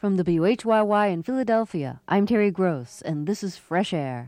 From WHYY in Philadelphia, I'm Terry Gross, and this is Fresh Air.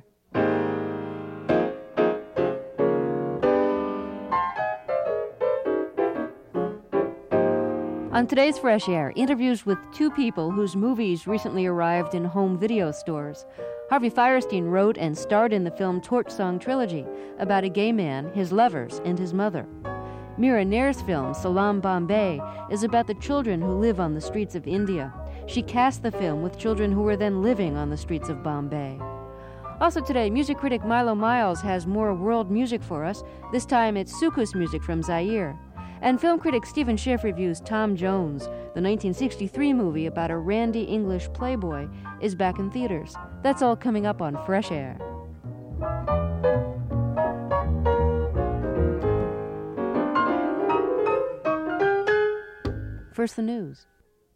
On today's Fresh Air, interviews with two people whose movies recently arrived in home video stores. Harvey Fierstein wrote and starred in the film Torch Song Trilogy about a gay man, his lovers, and his mother. Mira Nair's film Salaam Bombay is about the children who live on the streets of India. She cast the film with children who were then living on the streets of Bombay. Also today, music critic Milo Miles has more world music for us. This time it's soukous music from Zaire. And film critic Stephen Schiff reviews Tom Jones. The 1963 movie about a randy English playboy is back in theaters. That's all coming up on Fresh Air. First, the news.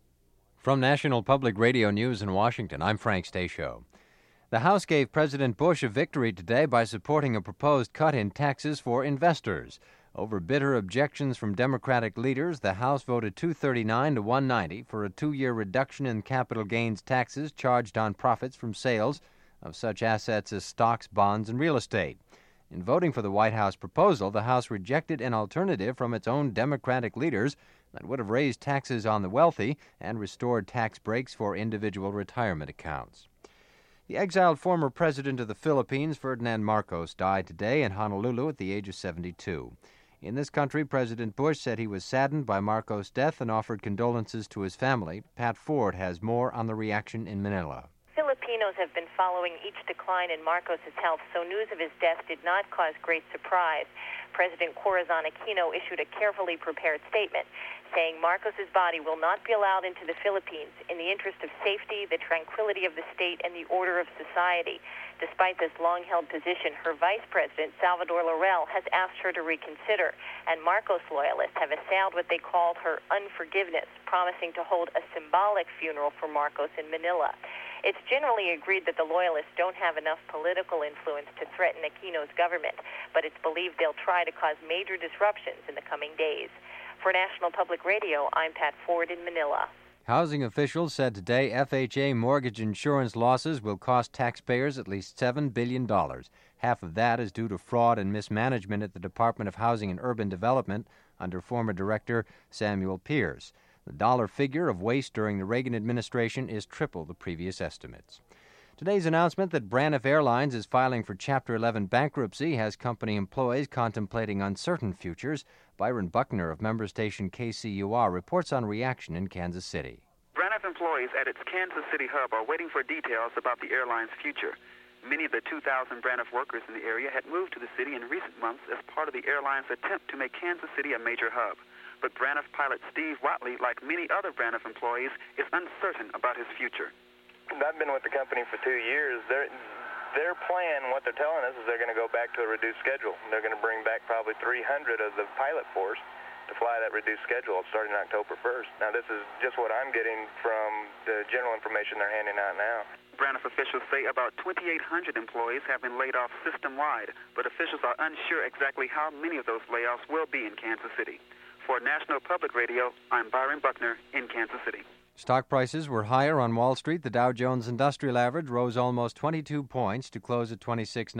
From National Public Radio News in Washington, I'm Frank Stasio. The House gave President Bush a victory today by supporting a proposed cut in taxes for investors. Over bitter objections from Democratic leaders, the House voted 239 to 190 for a 2-year reduction in capital gains taxes charged on profits from sales of such assets as stocks, bonds, and real estate. In voting for the White House proposal, the House rejected an alternative from its own Democratic leaders that would have raised taxes on the wealthy and restored tax breaks for individual retirement accounts. The exiled former president of the Philippines, Ferdinand Marcos, died today in Honolulu at the age of 72. In this country, President Bush said he was saddened by Marcos' death and offered condolences to his family. Pat Ford has more on the reaction in Manila. Filipinos have been following each decline in Marcos' health, so news of his death did not cause great surprise. President Corazon Aquino issued a carefully prepared statement saying Marcos' body will not be allowed into the Philippines in the interest of safety, the tranquility of the state, and the order of society. Despite this long-held position, her vice president, Salvador Laurel, has asked her to reconsider, and Marcos loyalists have assailed what they called her unforgiveness, promising to hold a symbolic funeral for Marcos in Manila. It's generally agreed that the loyalists don't have enough political influence to threaten Aquino's government, but it's believed they'll try to cause major disruptions in the coming days. For National Public Radio, I'm Pat Ford in Manila. Housing officials said today FHA mortgage insurance losses will cost taxpayers at least $7 billion. Half of that is due to fraud and mismanagement at the Department of Housing and Urban Development under former Director Samuel Pierce. The dollar figure of waste during the Reagan administration is triple the previous estimates. Today's announcement that Braniff Airlines is filing for Chapter 11 bankruptcy has company employees contemplating uncertain futures. Byron Buckner of member station KCUR reports on reaction in Kansas City. Braniff employees at its Kansas City hub are waiting for details about the airline's future. Many of the 2,000 Braniff workers in the area had moved to the city in recent months as part of the airline's attempt to make Kansas City a major hub. But Braniff pilot Steve Watley, like many other Braniff employees, is uncertain about his future. I've been with the company for 2 years. Their plan, what they're telling us, is they're going to go back to a reduced schedule. They're going to bring back probably 300 of the pilot force to fly that reduced schedule starting October 1st. Now, this is just what I'm getting from the general information they're handing out now. Braniff officials say about 2,800 employees have been laid off system-wide, but officials are unsure exactly how many of those layoffs will be in Kansas City. For National Public Radio, I'm Byron Buckner in Kansas City. Stock prices were higher on Wall Street. The Dow Jones Industrial Average rose almost 22 points to close at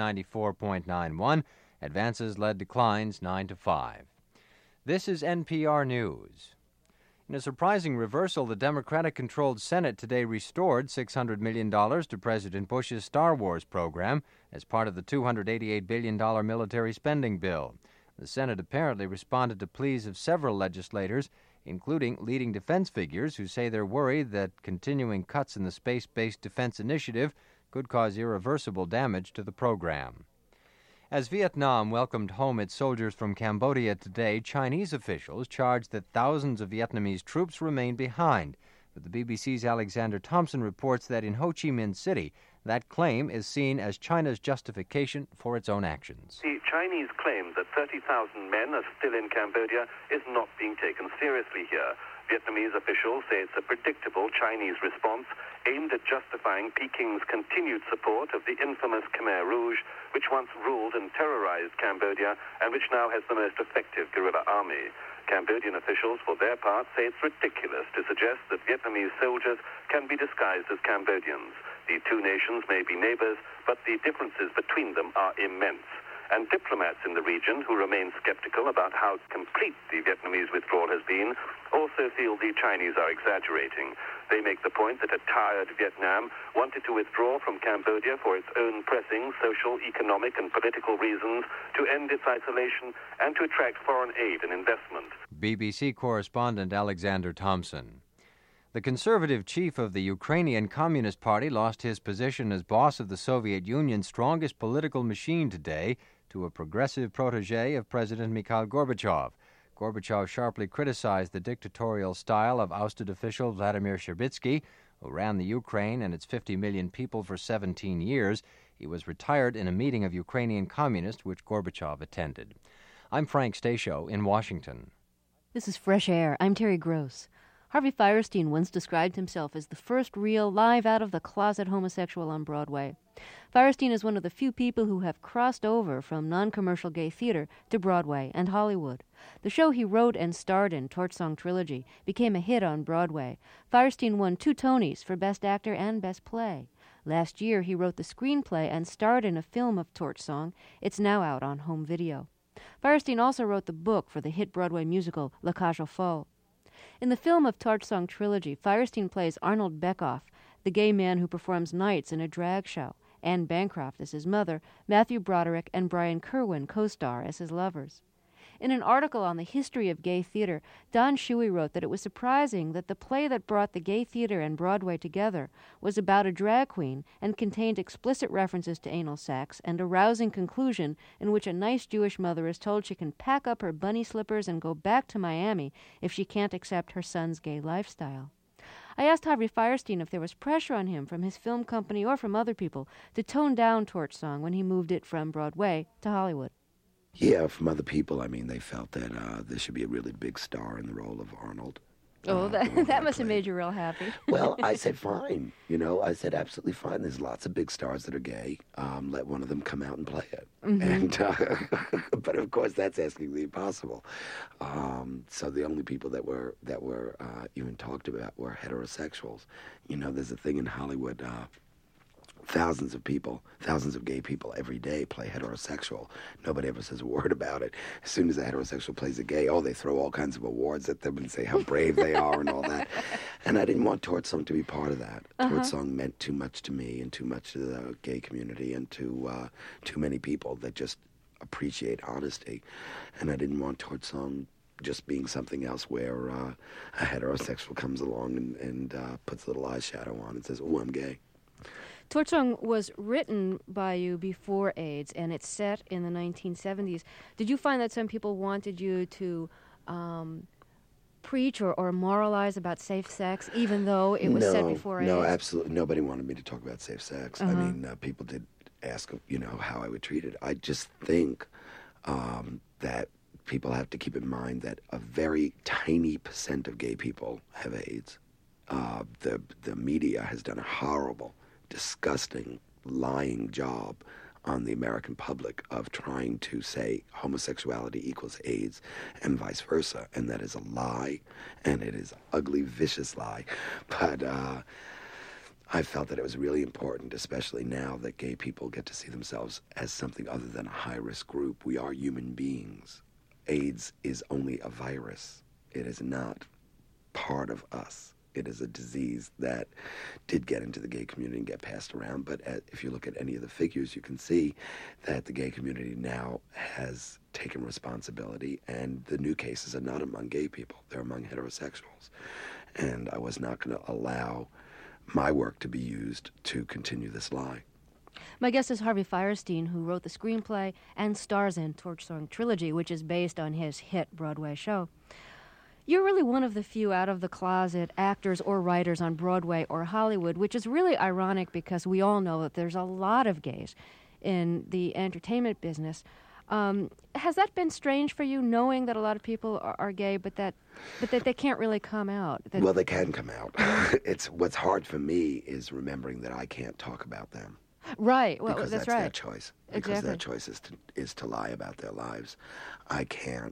2694.91. Advances led declines 9-5. This is NPR News. In a surprising reversal, the Democratic-controlled Senate today restored $600 million to President Bush's Star Wars program as part of the $288 billion military spending bill. The Senate apparently responded to pleas of several legislators, including leading defense figures who say they're worried that continuing cuts in the space-based defense initiative could cause irreversible damage to the program. As Vietnam welcomed home its soldiers from Cambodia today, Chinese officials charged that thousands of Vietnamese troops remain behind. But the BBC's Alexander Thompson reports that in Ho Chi Minh City, that claim is seen as China's justification for its own actions. The Chinese claim that 30,000 men are still in Cambodia is not being taken seriously here. Vietnamese officials say it's a predictable Chinese response aimed at justifying Peking's continued support of the infamous Khmer Rouge, which once ruled and terrorized Cambodia and which now has the most effective guerrilla army. Cambodian officials, for their part, say it's ridiculous to suggest that Vietnamese soldiers can be disguised as Cambodians. The two nations may be neighbors, but the differences between them are immense. And diplomats in the region, who remain skeptical about how complete the Vietnamese withdrawal has been, also feel the Chinese are exaggerating. They make the point that a tired Vietnam wanted to withdraw from Cambodia for its own pressing social, economic, and political reasons, to end its isolation and to attract foreign aid and investment. BBC correspondent Alexander Thompson. The conservative chief of the Ukrainian Communist Party lost his position as boss of the Soviet Union's strongest political machine today to a progressive protege of President Mikhail Gorbachev. Gorbachev sharply criticized the dictatorial style of ousted official Vladimir Shabitsky, who ran the Ukraine and its 50 million people for 17 years. He was retired in a meeting of Ukrainian communists which Gorbachev attended. I'm Frank Stasio in Washington. This is Fresh Air. I'm Terry Gross. Harvey Fierstein once described himself as the first real live-out-of-the-closet homosexual on Broadway. Fierstein is one of the few people who have crossed over from non-commercial gay theater to Broadway and Hollywood. The show he wrote and starred in, Torch Song Trilogy, became a hit on Broadway. Fierstein won 2 Tonys for Best Actor and Best Play. Last year, he wrote the screenplay and starred in a film of Torch Song. It's now out on home video. Fierstein also wrote the book for the hit Broadway musical La Cage aux Folles. In the film of Torch Song Trilogy, Fierstein plays Arnold Beckoff, the gay man who performs nights in a drag show. Anne Bancroft as his mother, Matthew Broderick and Brian Kerwin co-star as his lovers. In an article on the history of gay theater, Don Shuey wrote that it was surprising that the play that brought the gay theater and Broadway together was about a drag queen and contained explicit references to anal sex and a rousing conclusion in which a nice Jewish mother is told she can pack up her bunny slippers and go back to Miami if she can't accept her son's gay lifestyle. I asked Harvey Fierstein if there was pressure on him from his film company or from other people to tone down Torch Song when he moved it from Broadway to Hollywood. Yeah, from other people, I mean, they felt that there should be a really big star in the role of Arnold. Oh, that must have made you real happy. Well, I said fine. I said absolutely fine. There's lots of big stars that are gay. Let one of them come out and play it. Mm-hmm. And but of course, that's asking the impossible. So the only people that were even talked about were heterosexuals. There's a thing in Hollywood. Thousands of gay people every day play heterosexual. Nobody ever says a word about it. As soon as a heterosexual plays a gay, they throw all kinds of awards at them and say how brave they are and all that. And I didn't want Torch Song to be part of that. Torch Song meant too much to me and too much to the gay community and to too many people that just appreciate honesty. And I didn't want Torch Song just being something else where a heterosexual comes along and puts a little eyeshadow on and says, "Oh, I'm gay." Torch Song was written by you before AIDS, and it's set in the 1970s. Did you find that some people wanted you to preach or moralize about safe sex, even though it was set before AIDS? No, absolutely. Nobody wanted me to talk about safe sex. I mean, people did ask, how I would treat it. I just think that people have to keep in mind that a very tiny % of gay people have AIDS. The media has done a horrible, disgusting, lying job on the American public of trying to say homosexuality equals AIDS and vice versa. And that is a lie, and it is an ugly, vicious lie. But I felt that it was really important, especially now that gay people get to see themselves as something other than a high-risk group. We are human beings. AIDS is only a virus. It is not part of us. It is a disease that did get into the gay community and get passed around. But if you look at any of the figures, you can see that the gay community now has taken responsibility, and the new cases are not among gay people. They're among heterosexuals. And I was not going to allow my work to be used to continue this lie. My guest is Harvey Fierstein, who wrote the screenplay and stars in Torch Song Trilogy, which is based on his hit Broadway show. You're really one of the few out-of-the-closet actors or writers on Broadway or Hollywood, which is really ironic because we all know that there's a lot of gays in the entertainment business. Has that been strange for you, knowing that a lot of people are gay, but that they can't really come out? Well, they can come out. What's hard for me is remembering that I can't talk about them. Right. Well, because that's their right. choice. Because their choice is to lie about their lives. I can't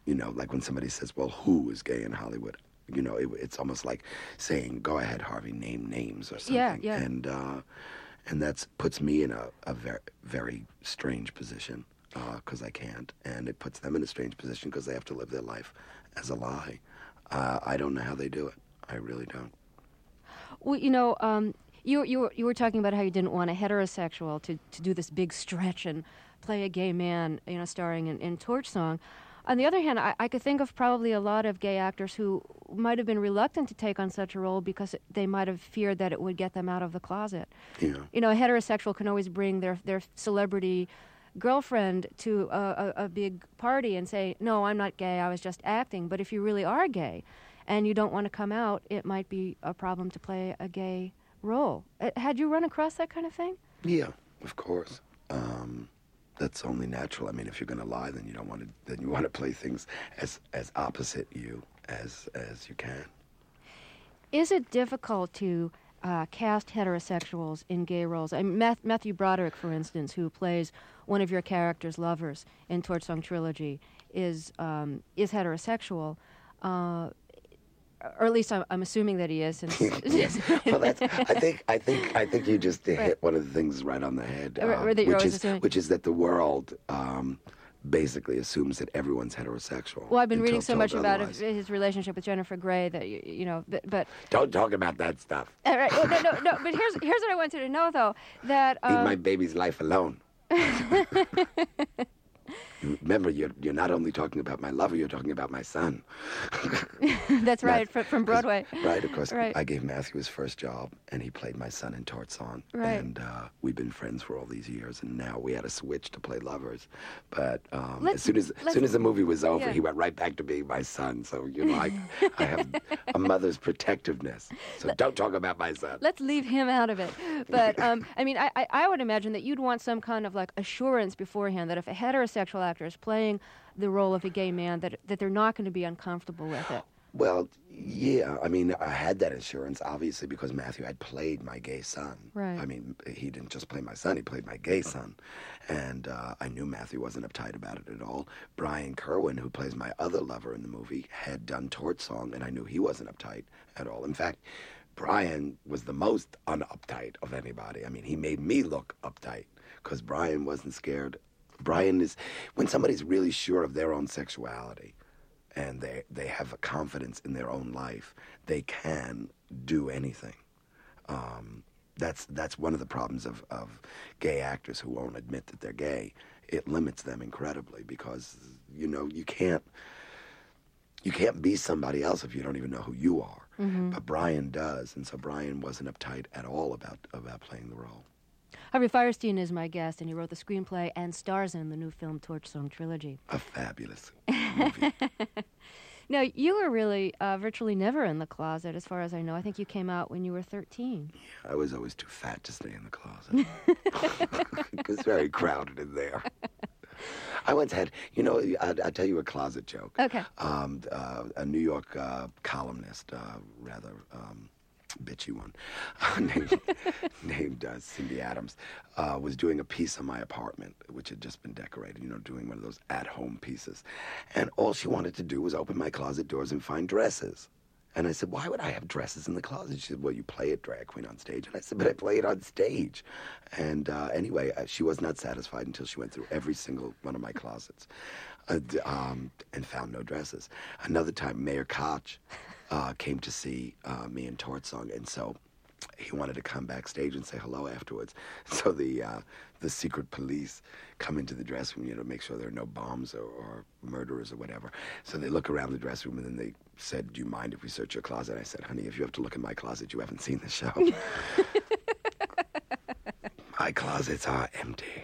You know, like when somebody says, well, who is gay in Hollywood? You know, it's almost like saying, go ahead, Harvey, name names or something. Yeah. And that puts me in a very, very strange position because I can't. And it puts them in a strange position because they have to live their life as a lie. I don't know how they do it. I really don't. Well, you know, you were talking about how you didn't want a heterosexual to do this big stretch and play a gay man, you know, starring in Torch Song. On the other hand, I could think of probably a lot of gay actors who might have been reluctant to take on such a role because they might have feared that it would get them out of the closet. Yeah. You know, a heterosexual can always bring their celebrity girlfriend to a big party and say, no, I'm not gay, I was just acting. But if you really are gay and you don't want to come out, it might be a problem to play a gay role. Had you run across that kind of thing? Yeah, of course. That's only natural. I mean, if you're going to lie, then you want to play things as opposite you as you can. Is it difficult to cast heterosexuals in gay roles? I mean, Matthew Broderick, for instance, who plays one of your character's lovers in Torch Song Trilogy, is heterosexual. Or at least I'm assuming that he is. Yes. Well, I think you just hit one of the things right on the head, which is that the world basically assumes that everyone's heterosexual. Well, I've been reading so much about his relationship with Jennifer Grey that you know, but don't talk about that stuff. Right. Well, no. But here's what I wanted to know, though, that leave my baby's life alone. Remember, you're not only talking about my lover, you're talking about my son. That's right, from Broadway. Right, of course. Right. I gave Matthew his first job, and he played my son in Torch Song. Right. And we've been friends for all these years, and now we had to switch to play lovers. But as soon as the movie was over, he went right back to being my son. So, you know, I have a mother's protectiveness. So don't talk about my son. Let's leave him out of it. But, I mean, I would imagine that you'd want some kind of, like, assurance beforehand that if a heterosexual actor is playing the role of a gay man, that they're not going to be uncomfortable with it. Well, yeah. I mean, I had that assurance, obviously, because Matthew had played my gay son. Right. I mean, he didn't just play my son, he played my gay son. And I knew Matthew wasn't uptight about it at all. Brian Kerwin, who plays my other lover in the movie, had done Torch Song, and I knew he wasn't uptight at all. In fact, Brian was the most unuptight of anybody. I mean, he made me look uptight because Brian wasn't scared. Brian is, when somebody's really sure of their own sexuality and they have a confidence in their own life, they can do anything. That's one of the problems of gay actors who won't admit that they're gay. It limits them incredibly because, you know, you can't be somebody else if you don't even know who you are. Mm-hmm. But Brian does, and so Brian wasn't uptight at all about playing the role. Harvey Fierstein is my guest, and he wrote the screenplay and stars in the new film Torch Song Trilogy. A fabulous movie. Now, you were really virtually never in the closet, as far as I know. I think you came out when you were 13. Yeah, I was always too fat to stay in the closet. It was very crowded in there. I once had, you know, I'll tell you a closet joke. Okay. A New York columnist, rather bitchy one, named Cindy Adams, was doing a piece on my apartment, which had just been decorated, you know, doing one of those at-home pieces. And all she wanted to do was open my closet doors and find dresses. And I said, why would I have dresses in the closet? She said, well, you play it drag queen on stage. And I said, but I play it on stage. And anyway, she was not satisfied until she went through every single one of my closets and found no dresses. Another time, Mayor Koch came to see me in Torch Song, and so he wanted to come backstage and say hello afterwards. So the secret police come into the dressing room, you know, to make sure there are no bombs or murderers or whatever. So they look around the dressing room, and then they said, do you mind if we search your closet? I said, honey, if you have to look in my closet, you haven't seen the show. My closets are empty.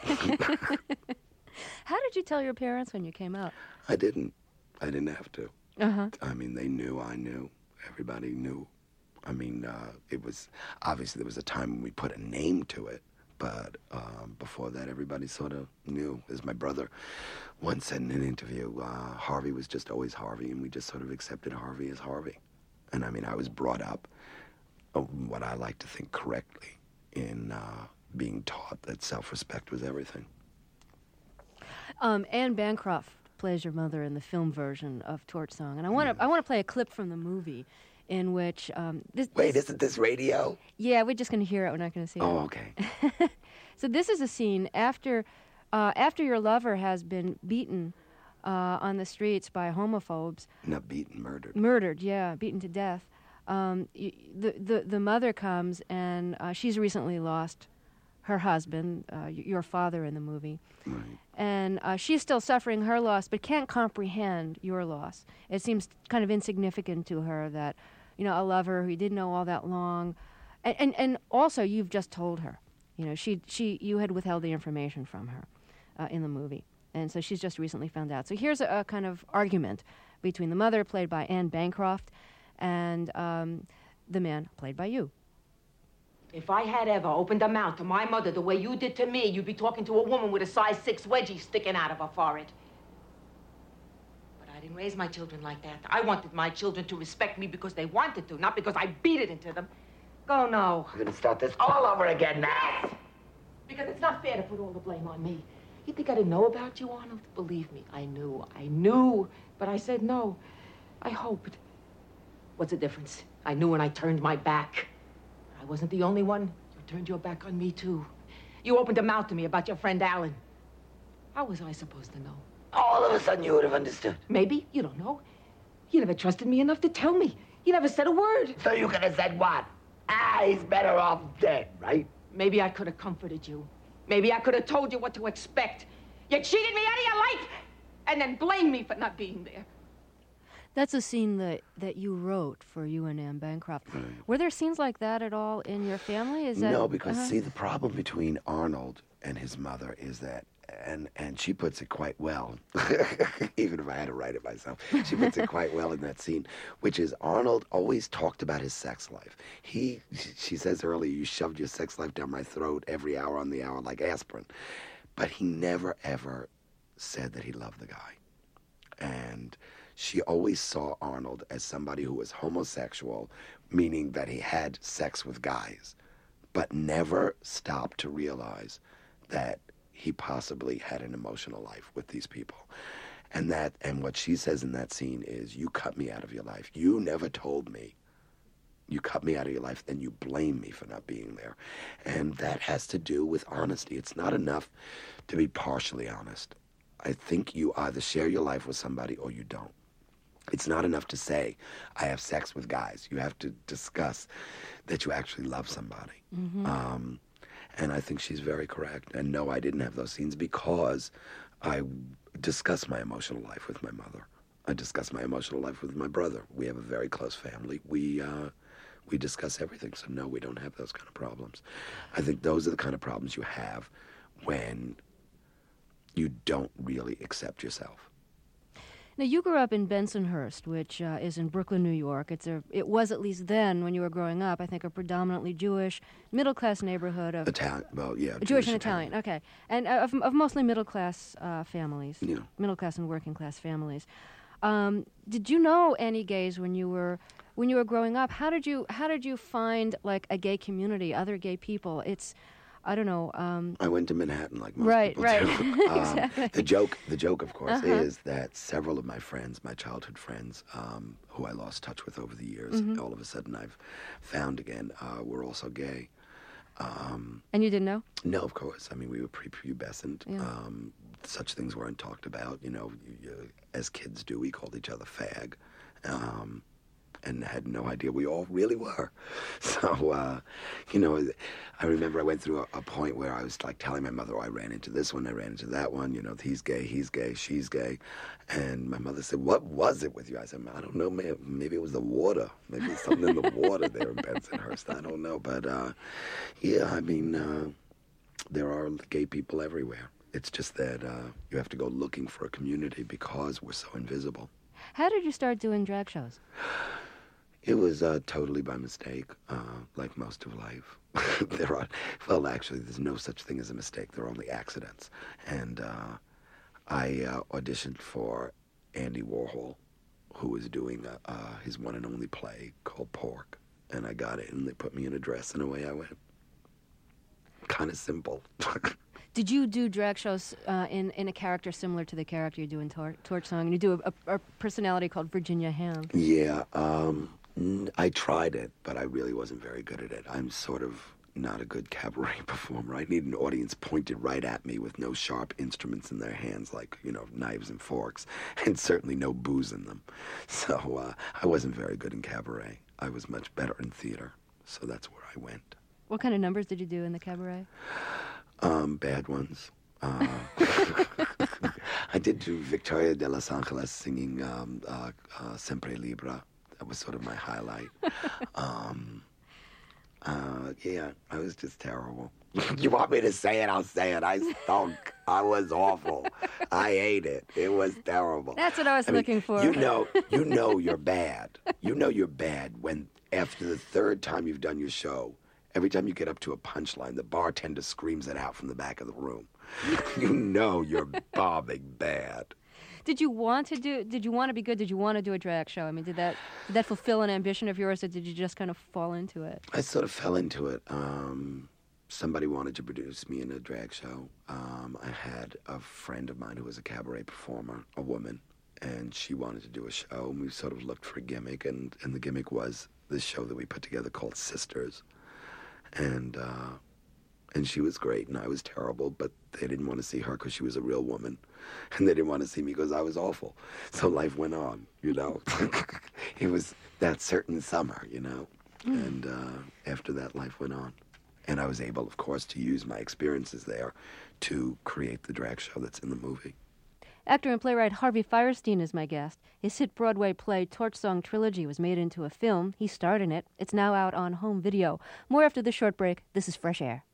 How did you tell your parents when you came out? I didn't have to. Uh-huh. I mean, they knew, I knew, everybody knew. I mean, it was, obviously there was a time when we put a name to it, but before that everybody sort of knew. As my brother once said in an interview, Harvey was just always Harvey, and we just sort of accepted Harvey as Harvey. And I mean, I was brought up, what I like to think correctly, in being taught that self-respect was everything. Anne Bancroft plays your mother in the film version of Torch Song, and I want to play a clip from the movie, in which isn't this radio? Yeah, we're just going to hear it. We're not going to see it. Oh, okay. So this is a scene after your lover has been beaten on the streets by homophobes. Not beaten, murdered. Murdered, yeah, beaten to death. The mother comes, and she's recently lost her husband, your father in the movie. Right. And she's still suffering her loss, but can't comprehend your loss. It seems kind of insignificant to her that, a lover who you didn't know all that long. And also, you've just told her. You had withheld the information from her in the movie. And so she's just recently found out. So here's a kind of argument between the mother, played by Anne Bancroft, and the man, played by you. If I had ever opened a mouth to my mother the way you did to me, you'd be talking to a woman with a size 6 wedgie sticking out of her forehead. But I didn't raise my children like that. I wanted my children to respect me because they wanted to, not because I beat it into them. Go no. We're going to start this all over again, Max. Because it's not fair to put all the blame on me. You think I didn't know about you, Arnold? Believe me, I knew. But I said no. I hoped. What's the difference? I knew when I turned my back. I wasn't the only one. You turned your back on me, too. You opened a mouth to me about your friend Alan. How was I supposed to know? All of a sudden you would have understood. Maybe. You don't know. You never trusted me enough to tell me. You never said a word. So you could have said what? He's better off dead, right? Maybe I could have comforted you. Maybe I could have told you what to expect. You cheated me out of your life and then blamed me for not being there. That's a scene that you wrote for you and Anne Bancroft. Right. Were there scenes like that at all in your family? No, because see, the problem between Arnold and his mother is that, and she puts it quite well, even if I had to write it myself, she puts it quite well in that scene, which is Arnold always talked about his sex life. She says earlier, you shoved your sex life down my throat every hour on the hour like aspirin. But he never, ever said that he loved the guy. And she always saw Arnold as somebody who was homosexual, meaning that he had sex with guys, but never stopped to realize that he possibly had an emotional life with these people. And what she says in that scene is, you cut me out of your life. You never told me. You cut me out of your life, then you blame me for not being there. And that has to do with honesty. It's not enough to be partially honest. I think you either share your life with somebody or you don't. It's not enough to say, I have sex with guys. You have to discuss that you actually love somebody. Mm-hmm. And I think she's very correct. And no, I didn't have those scenes because I discussed my emotional life with my mother. I discussed my emotional life with my brother. We have a very close family. We discuss everything. So no, we don't have those kind of problems. I think those are the kind of problems you have when you don't really accept yourself. Now, you grew up in Bensonhurst, which is in Brooklyn, New York. It was, at least then, when you were growing up, I think, a predominantly Jewish, middle-class neighborhood of... Italian, well, yeah. Jewish and Italian, okay. And of mostly middle-class families. Yeah. Middle-class and working-class families. Did you know any gays when you were growing up? How did you find, like, a gay community, other gay people? It's... I don't know. I went to Manhattan like most people do. Exactly. The joke, of course, is that several of my friends, my childhood friends, who I lost touch with over the years, all of a sudden I've found again, were also gay. And you didn't know? No, of course. I mean, we were prepubescent. Yeah. Such things weren't talked about. As kids do, we called each other fag. And had no idea we all really were. So, I remember I went through a point where I was like telling my mother, I ran into this one, I ran into that one, he's gay, she's gay. And my mother said, what was it with you? I said, I don't know, maybe it was the water. Maybe it's something in the water there in Bensonhurst. I don't know. But, there are gay people everywhere. It's just that you have to go looking for a community because we're so invisible. How did you start doing drag shows? It was totally by mistake, like most of life. Actually, there's no such thing as a mistake. There are only accidents. And I auditioned for Andy Warhol, who was doing his one and only play called Pork. And I got it, and they put me in a dress, and away I went. Kind of simple. Did you do drag shows in a character similar to the character you do in Torch Song? And you do a personality called Virginia Ham. Yeah, I tried it, but I really wasn't very good at it. I'm sort of not a good cabaret performer. I need an audience pointed right at me with no sharp instruments in their hands, like, knives and forks, and certainly no booze in them. So I wasn't very good in cabaret. I was much better in theater, so that's where I went. What kind of numbers did you do in the cabaret? Bad ones. I did do Victoria de Los Angeles singing Sempre Libra. That was sort of my highlight. Yeah, I was just terrible. You want me to say it? I'll say it. I stunk. I was awful. I ate it. It was terrible. That's what I was looking for. You know you're bad. You know you're bad when after the third time you've done your show, every time you get up to a punchline, the bartender screams it out from the back of the room. You know you're bombing bad. Did you want to be good? Did you want to do a drag show? I mean, did that fulfill an ambition of yours, or did you just kind of fall into it? I sort of fell into it. Somebody wanted to produce me in a drag show. I had a friend of mine who was a cabaret performer, a woman, and she wanted to do a show, and we sort of looked for a gimmick, and the gimmick was this show that we put together called Sisters. And she was great, and I was terrible, but they didn't want to see her because she was a real woman, and they didn't want to see me because I was awful. So life went on, It was that certain summer, and after that, life went on. And I was able, of course, to use my experiences there to create the drag show that's in the movie. Actor and playwright Harvey Fierstein is my guest. His hit Broadway play Torch Song Trilogy was made into a film. He starred in it. It's now out on home video. More after the short break. This is Fresh Air.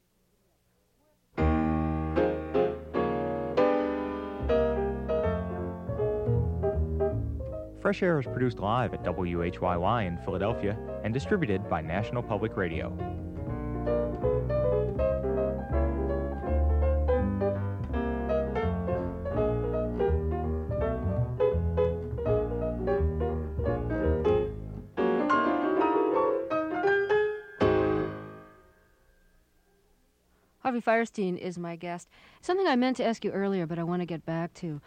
Fresh Air is produced live at WHYY in Philadelphia and distributed by National Public Radio. Harvey Fierstein is my guest. Something I meant to ask you earlier, but I want to get back to.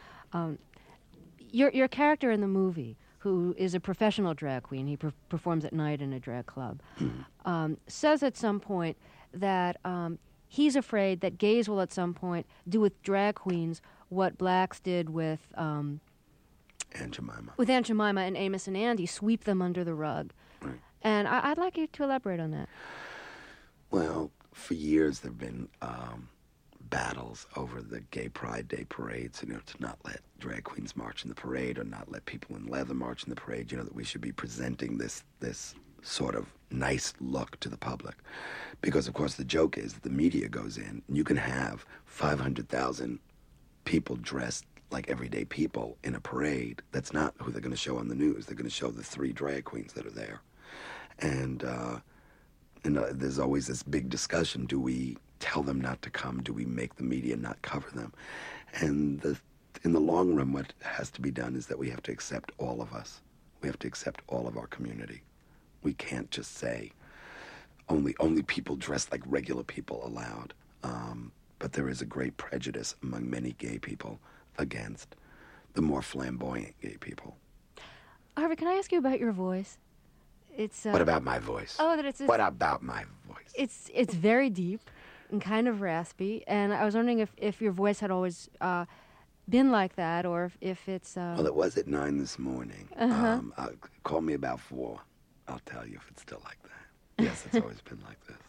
Your character in the movie, who is a professional drag queen, he performs at night in a drag club, says at some point that he's afraid that gays will at some point do with drag queens what blacks did with Aunt Jemima. With Aunt Jemima and Amos and Andy, sweep them under the rug. Right. And I'd like you to elaborate on that. Well, for years there have been battles over the Gay Pride Day parades, to not let drag queens march in the parade or not let people in leather march in the parade, that we should be presenting this sort of nice look to the public. Because, of course, the joke is that the media goes in, and you can have 500,000 people dressed like everyday people in a parade. That's not who they're going to show on the news. They're going to show the 3 drag queens that are there. And there's always this big discussion. Do we tell them not to come? Do we make the media not cover them? And in the long run, what has to be done is that we have to accept all of us. We have to accept all of our community. We can't just say only people dressed like regular people allowed. But there is a great prejudice among many gay people against the more flamboyant gay people. Harvey, can I ask you about your voice? What about my voice? Oh, what about my voice? It's very deep and kind of raspy, and I was wondering if your voice had always been like that, or if it's... Well, it was at 9 this morning. Call me about 4. I'll tell you if it's still like that. Yes, it's always been like this.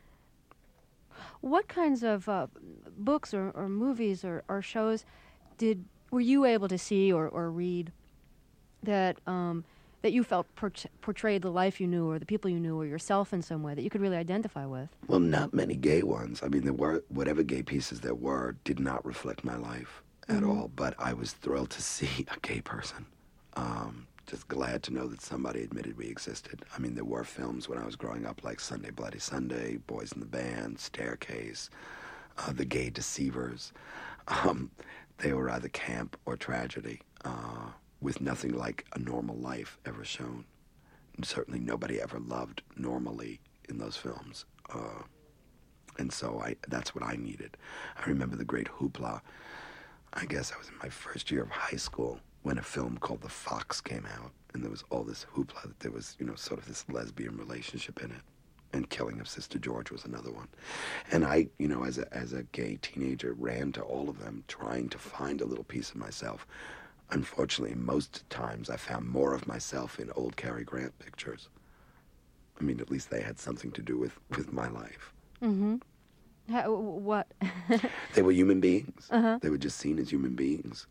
What kinds of books or movies or shows were you able to see or read that you felt portrayed the life you knew or the people you knew or yourself in some way that you could really identify with? Well, not many gay ones. I mean, there were, whatever gay pieces there were did not reflect my life at all, but I was thrilled to see a gay person. Just glad to know that somebody admitted we existed. I mean, there were films when I was growing up like Sunday Bloody Sunday, Boys in the Band, Staircase, The Gay Deceivers. They were either camp or tragedy, with nothing like a normal life ever shown. And certainly nobody ever loved normally in those films. And so that's what I needed. I remember the great hoopla. I guess I was in my first year of high school when a film called The Fox came out, and there was all this hoopla that there was, sort of this lesbian relationship in it. And Killing of Sister George was another one. And I, as a gay teenager, ran to all of them trying to find a little piece of myself. Unfortunately, most times I found more of myself in old Cary Grant pictures. I mean, at least they had something to do with my life. Mm-hmm. What? They were human beings. Uh-huh. They were just seen as human beings.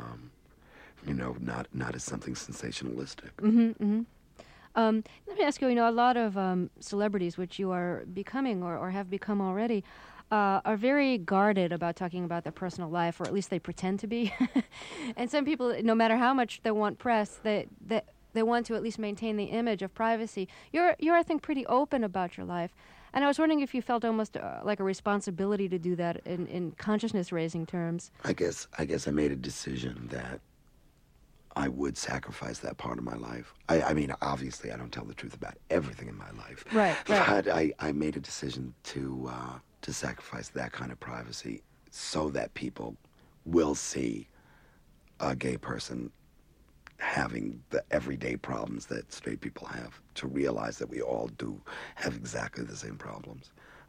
Not as something sensationalistic. Mm-hmm, mm-hmm. Let me ask you, a lot of celebrities, which you are becoming or have become already, are very guarded about talking about their personal life, or at least they pretend to be. And some people, no matter how much they want press, they want to at least maintain the image of privacy. You're I think, pretty open about your life. And I was wondering if you felt almost like a responsibility to do that in consciousness-raising terms. I guess I made a decision that I would sacrifice that part of my life. I mean, obviously, I don't tell the truth about everything in my life. Right. But I made a decision to sacrifice that kind of privacy so that people will see a gay person having the everyday problems that straight people have, to realize that we all do have exactly the same problems.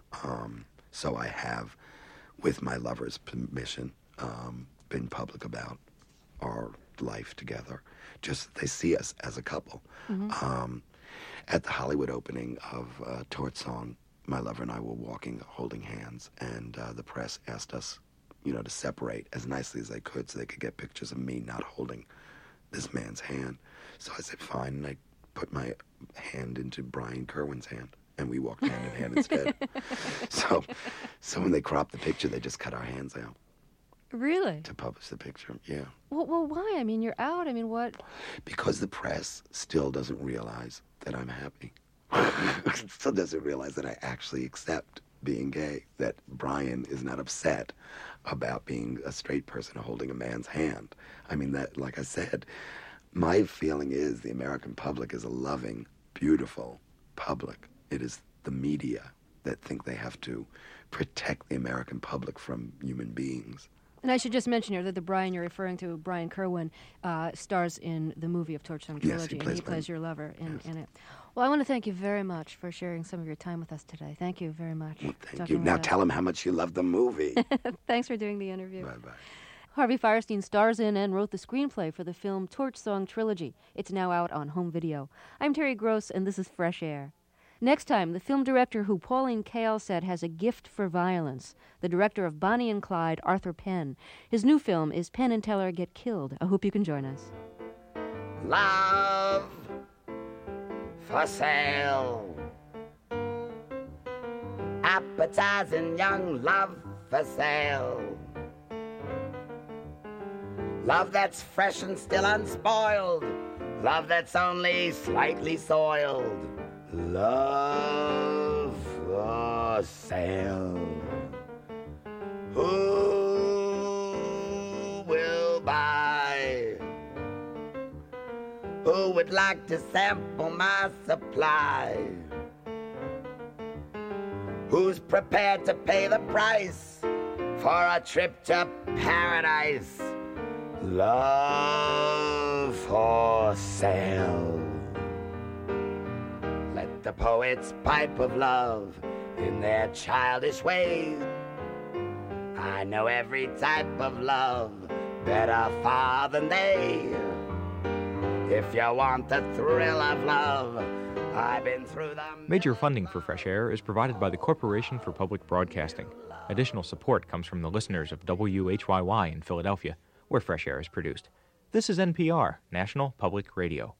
So I have, with my lover's permission, been public about our life together, just that they see us as a couple. Mm-hmm. At the Hollywood opening of Torch Song, my lover and I were walking, holding hands, and the press asked us, to separate as nicely as they could so they could get pictures of me not holding this man's hand. So I said, fine, and I put my hand into Brian Kerwin's hand, and we walked hand in hand instead. So when they cropped the picture, they just cut our hands out. Really? To publish the picture, yeah. Well, why? I mean, you're out. I mean, what? Because the press still doesn't realize that I'm happy. Still doesn't realize that I actually accept being gay, that Brian is not upset about being a straight person holding a man's hand. I mean, that, like I said, my feeling is the American public is a loving, beautiful public. It is the media that think they have to protect the American public from human beings. And I should just mention here that the Brian you're referring to, Brian Kerwin, stars in the movie of Torch Song Trilogy, yes, and he plays your lover in it. Well, I want to thank you very much for sharing some of your time with us today. Thank you very much. Well, thank you. Now tell him how much you love the movie. Thanks for doing the interview. Bye-bye. Harvey Fierstein stars in and wrote the screenplay for the film Torch Song Trilogy. It's now out on home video. I'm Terry Gross, and this is Fresh Air. Next time, the film director who Pauline Kael said has a gift for violence, the director of Bonnie and Clyde, Arthur Penn. His new film is Penn and Teller Get Killed. I hope you can join us. Love for sale. Appetizing young love for sale. Love that's fresh and still unspoiled. Love that's only slightly soiled. Love for sale. Who will buy? Who would like to sample my supply? Who's prepared to pay the price for a trip to paradise? Love for sale. Let the poets pipe of love in their childish way. I know every type of love better far than they. If you want the thrill of love, I've been through them. Major funding for Fresh Air is provided by the Corporation for Public Broadcasting. Additional support comes from the listeners of WHYY in Philadelphia, where Fresh Air is produced. This is NPR, National Public Radio.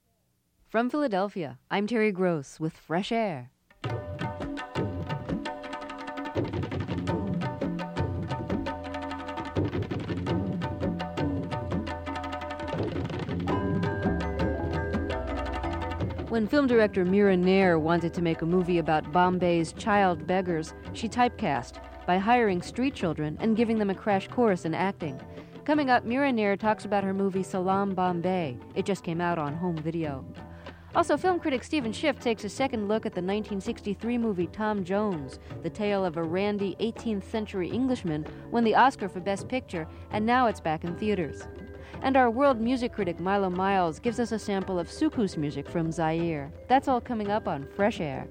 From Philadelphia, I'm Terry Gross with Fresh Air. When film director Mira Nair wanted to make a movie about Bombay's child beggars, she typecast by hiring street children and giving them a crash course in acting. Coming up, Mira Nair talks about her movie Salaam Bombay. It just came out on home video. Also, film critic Stephen Schiff takes a second look at the 1963 movie Tom Jones, the tale of a randy 18th century Englishman, won the Oscar for Best Picture, and now it's back in theaters. And our world music critic Milo Miles gives us a sample of soukous music from Zaire. That's all coming up on Fresh Air.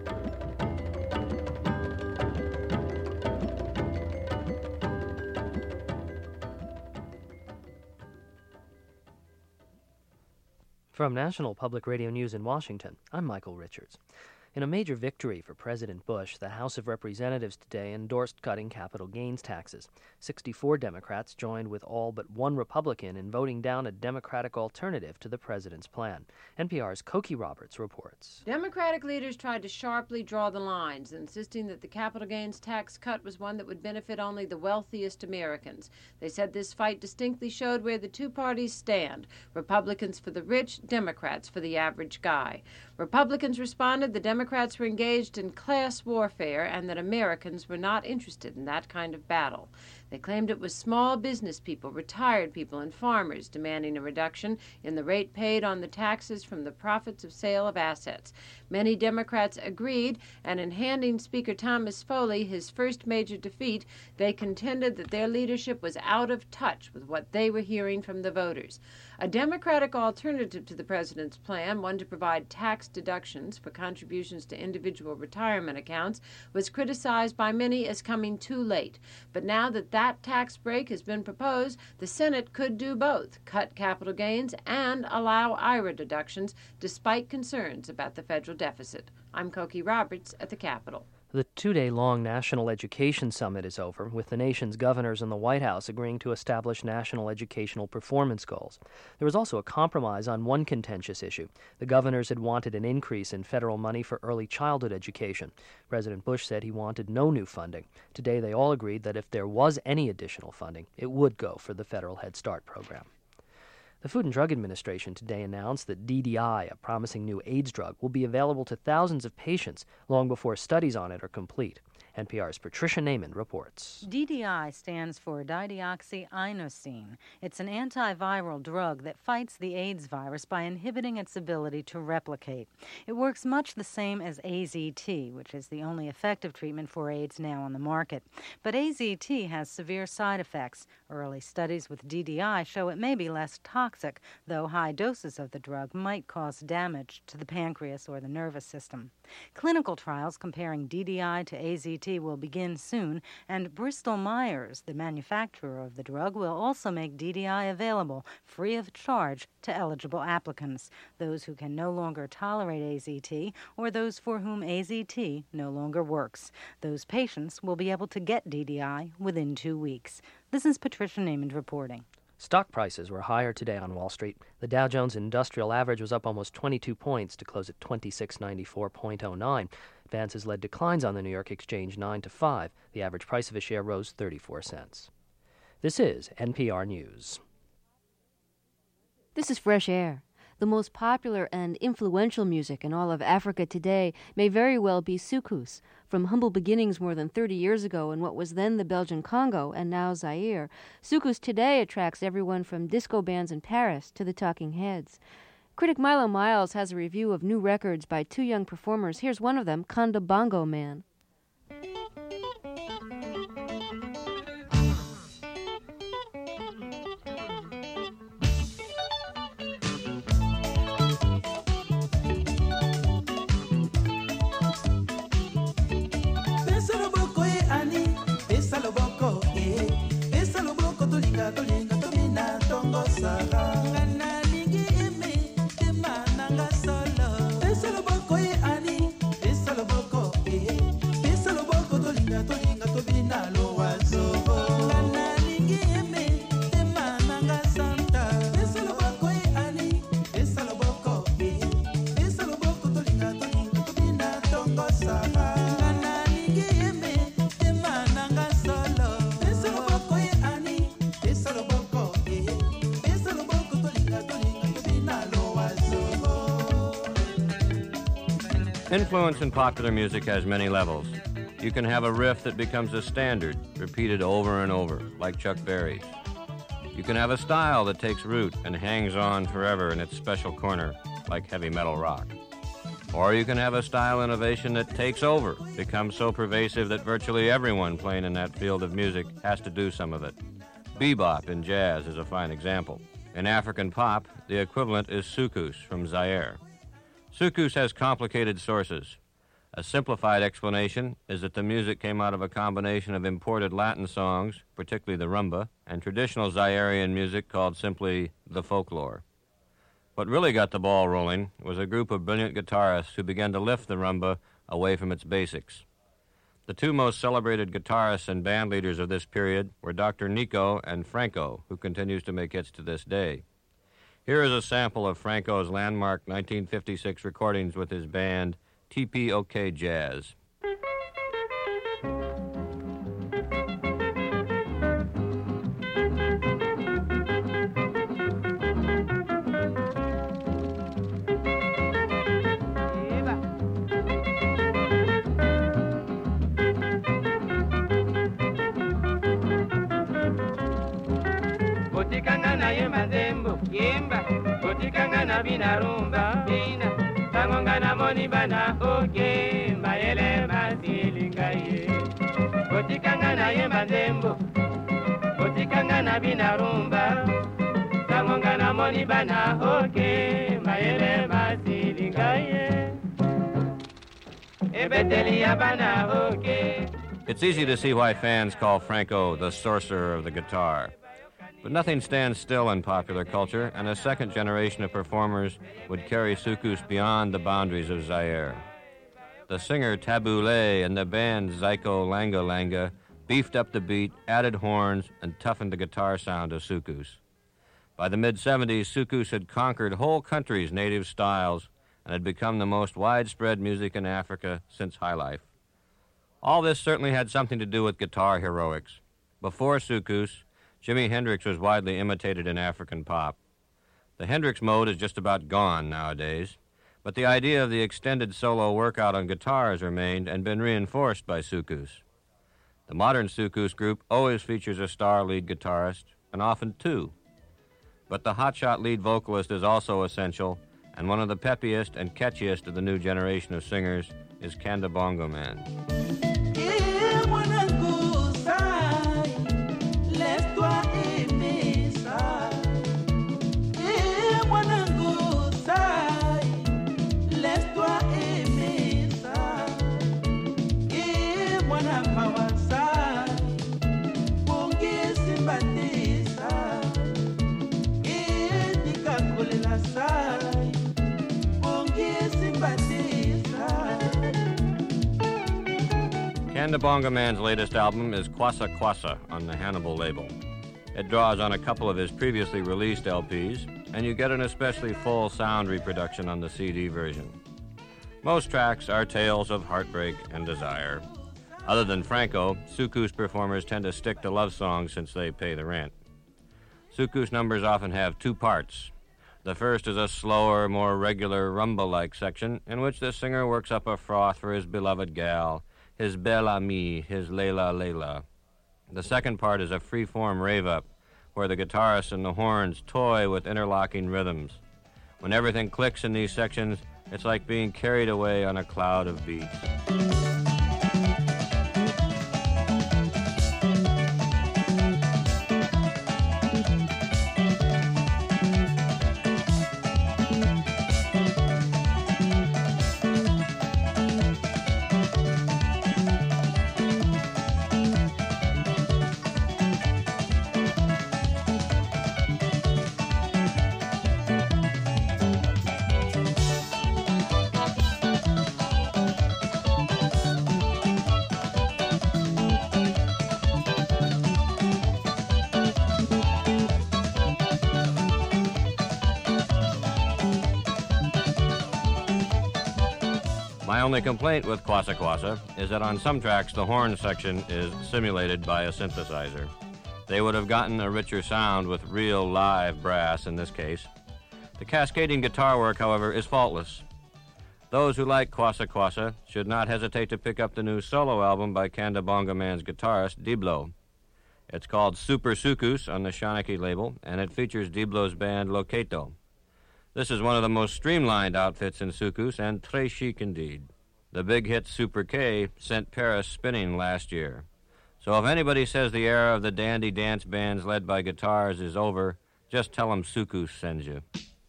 From National Public Radio News in Washington, I'm Michael Richards. In a major victory for President Bush, the House of Representatives today endorsed cutting capital gains taxes. 64 Democrats joined with all but one Republican in voting down a Democratic alternative to the president's plan. NPR's Cokie Roberts reports. Democratic leaders tried to sharply draw the lines, insisting that the capital gains tax cut was one that would benefit only the wealthiest Americans. They said this fight distinctly showed where the two parties stand: Republicans for the rich, Democrats for the average guy. Republicans responded the Democrats were engaged in class warfare and that Americans were not interested in that kind of battle. They claimed it was small business people, retired people, and farmers demanding a reduction in the rate paid on the taxes from the profits of sale of assets. Many Democrats agreed, and in handing Speaker Thomas Foley his first major defeat, they contended that their leadership was out of touch with what they were hearing from the voters. A Democratic alternative to the president's plan, one to provide tax deductions for contributions to individual retirement accounts, was criticized by many as coming too late. But now that that tax break has been proposed, the Senate could do both: cut capital gains and allow IRA deductions, despite concerns about the federal deficit. I'm Cokie Roberts at the Capitol. The two-day-long National Education Summit is over, with the nation's governors and the White House agreeing to establish national educational performance goals. There was also a compromise on one contentious issue. The governors had wanted an increase in federal money for early childhood education. President Bush said he wanted no new funding. Today they all agreed that if there was any additional funding, it would go for the federal Head Start program. The Food and Drug Administration today announced that DDI, a promising new AIDS drug, will be available to thousands of patients long before studies on it are complete. NPR's Patricia Naiman reports. DDI stands for dideoxyinosine. It's an antiviral drug that fights the AIDS virus by inhibiting its ability to replicate. It works much the same as AZT, which is the only effective treatment for AIDS now on the market. But AZT has severe side effects. Early studies with DDI show it may be less toxic, though high doses of the drug might cause damage to the pancreas or the nervous system. Clinical trials comparing DDI to AZT will begin soon, and Bristol Myers, the manufacturer of the drug, will also make DDI available free of charge to eligible applicants, those who can no longer tolerate AZT or those for whom AZT no longer works. Those patients will be able to get DDI within 2 weeks. This is Patricia Naiman reporting. Stock prices were higher today on Wall Street. The Dow Jones Industrial Average was up almost 22 points to close at 2694.09. Advances led declines on the New York Exchange 9-5. The average price of a share rose 34 cents. This is NPR News. This is Fresh Air. The most popular and influential music in all of Africa today may very well be soukous. From humble beginnings more than 30 years ago in what was then the Belgian Congo and now Zaire, soukous today attracts everyone from disco bands in Paris to the Talking Heads. Critic Milo Miles has a review of new records by two young performers. Here's one of them, Kanda Bongo Man. Influence in popular music has many levels. You can have a riff that becomes a standard, repeated over and over, like Chuck Berry's. You can have a style that takes root and hangs on forever in its special corner, like heavy metal rock. Or you can have a style innovation that takes over, becomes so pervasive that virtually everyone playing in that field of music has to do some of it. Bebop in jazz is a fine example. In African pop, the equivalent is soukous from Zaire. Soukous has complicated sources. A simplified explanation is that the music came out of a combination of imported Latin songs, particularly the rumba, and traditional Zairean music called simply the folklore. What really got the ball rolling was a group of brilliant guitarists who began to lift the rumba away from its basics. The two most celebrated guitarists and band leaders of this period were Dr. Nico and Franco, who continues to make hits to this day. Here is a sample of Franco's landmark 1956 recordings with his band, TPOK Jazz. Botikangana yemba zembo yemba botikangana bina rumba bina tangongana moni bana oke mayele masilinga ye botikangana yemba zembo botikangana bina rumba tangongana moni bana oke mayele masilinga ye ebeteli bana oke. It's easy to see why fans call Franco the sorcerer of the guitar. But nothing stands still in popular culture, and a second generation of performers would carry soukous beyond the boundaries of Zaire. The singer Taboulé and the band Zyko Langa Langa beefed up the beat, added horns, and toughened the guitar sound of soukous. By the mid-'70s, soukous had conquered whole countries' native styles and had become the most widespread music in Africa since highlife. All this certainly had something to do with guitar heroics. Before soukous, Jimi Hendrix was widely imitated in African pop. The Hendrix mode is just about gone nowadays, but the idea of the extended solo workout on guitar has remained and been reinforced by soukous. The modern soukous group always features a star lead guitarist, and often two. But the hotshot lead vocalist is also essential, and one of the peppiest and catchiest of the new generation of singers is Kanda Bongo Man. Kanda Bongo Man's latest album is Kwasa Kwasa on the Hannibal label. It draws on a couple of his previously released LPs, and you get an especially full sound reproduction on the CD version. Most tracks are tales of heartbreak and desire. Other than Franco, soukous performers tend to stick to love songs since they pay the rent. Soukous numbers often have two parts. The first is a slower, more regular rumba-like section in which the singer works up a froth for his beloved gal, his belle amie, his Layla Layla. The second part is a free-form rave-up, where the guitarist and the horns toy with interlocking rhythms. When everything clicks in these sections, it's like being carried away on a cloud of beats. My only complaint with Kwasa Kwasa is that on some tracks the horn section is simulated by a synthesizer. They would have gotten a richer sound with real live brass in this case. The cascading guitar work, however, is faultless. Those who like Kwassa Kwassa should not hesitate to pick up the new solo album by Kanda Bongo Man's guitarist, Diblo. It's called Super Sukus on the Shanaki label, and it features Diblo's band Loketo. This is one of the most streamlined outfits in Sukus, and très chic indeed. The big hit Super K sent Paris spinning last year. So if anybody says the era of the dandy dance bands led by guitars is over, just tell them Sukus sends you.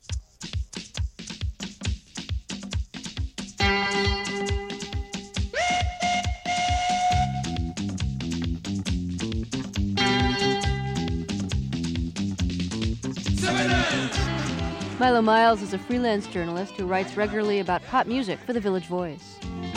Milo Miles is a freelance journalist who writes regularly about pop music for The Village Voice.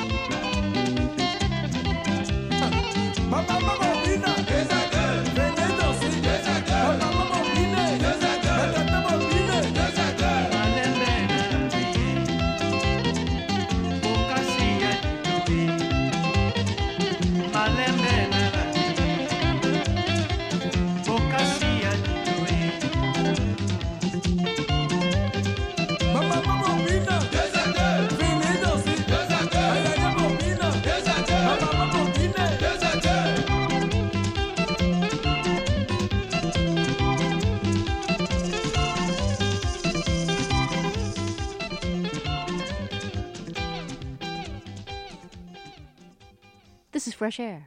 This is Fresh Air.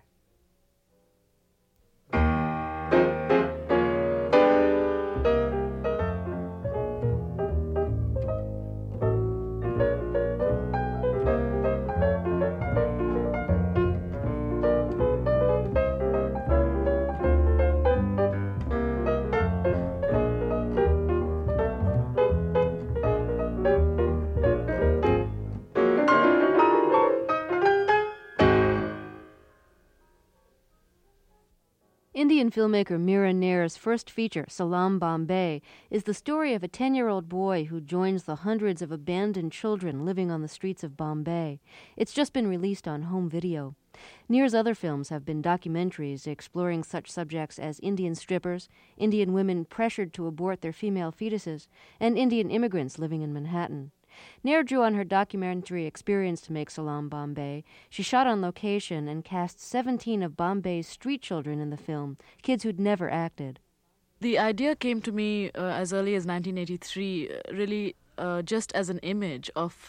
Indian filmmaker Meera Nair's first feature, Salaam Bombay, is the story of a 10-year-old boy who joins the hundreds of abandoned children living on the streets of Bombay. It's just been released on home video. Nair's other films have been documentaries exploring such subjects as Indian strippers, Indian women pressured to abort their female fetuses, and Indian immigrants living in Manhattan. Nair drew on her documentary experience to make Salaam Bombay. She shot on location and cast 17 of Bombay's street children in the film, kids who'd never acted. The idea came to me as early as 1983, really just as an image of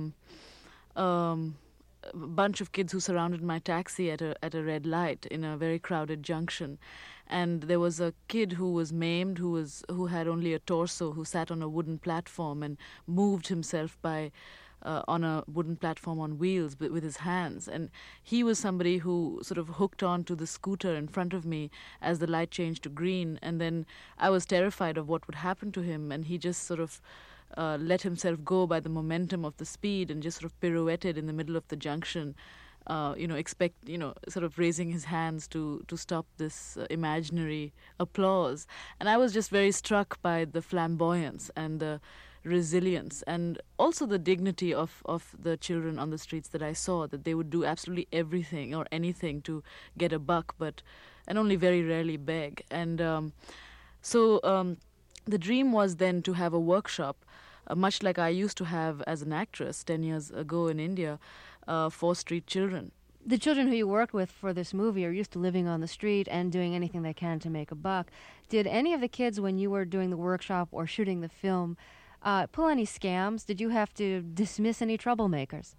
a bunch of kids who surrounded my taxi at a red light in a very crowded junction. And there was a kid who was maimed, who had only a torso, who sat on a wooden platform and moved himself on a wooden platform on wheels with his hands. And he was somebody who sort of hooked on to the scooter in front of me as the light changed to green. And then I was terrified of what would happen to him, and he just sort of let himself go by the momentum of the speed and just sort of pirouetted in the middle of the junction. Sort of raising his hands to stop this imaginary applause. And I was just very struck by the flamboyance and the resilience and also the dignity of the children on the streets that I saw, that they would do absolutely everything or anything to get a buck, and only very rarely beg. And so the dream was then to have a workshop, much like I used to have as an actress 10 years ago in India, for street children. The children who you worked with for this movie are used to living on the street and doing anything they can to make a buck. Did any of the kids, when you were doing the workshop or shooting the film, pull any scams? Did you have to dismiss any troublemakers?